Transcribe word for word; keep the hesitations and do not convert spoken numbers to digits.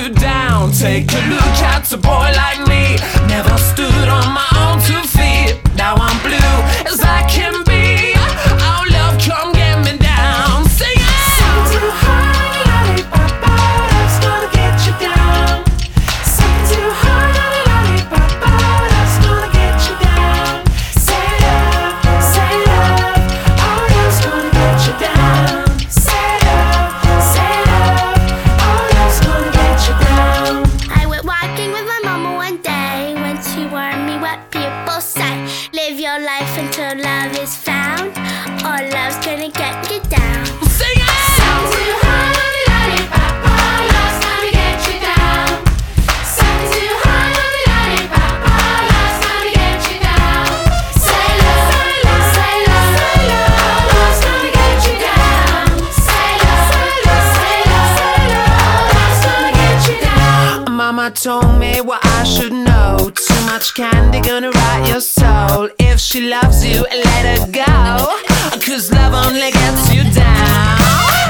you down. Take a look at a boy like me. Never stood on my own two feet. Now I'm blue as I can be. Oh love, come get me down. Sing it! Something too hard, lollipop, love's gonna get you down. Something too hard, lollipop, love's gonna get you down. Say love, say love, oh love's gonna get you down. Say love, say love, oh love's gonna get you down. I went walking with my mama one day when she warned me what people say. Live your life until love is found, or love's gonna get you down. Sing it! Something too hard, lollipop, love's gonna get you down. Something too hard, lollipop, love's gonna get you down. Say love, say love, say love, oh love's gonna get you down. Say love, say love, say love, oh love's gonna get you down. Mama told me what I should know. Too much candy gonna rot your soul. If she loves you, let her go, 'cause love only gets you down.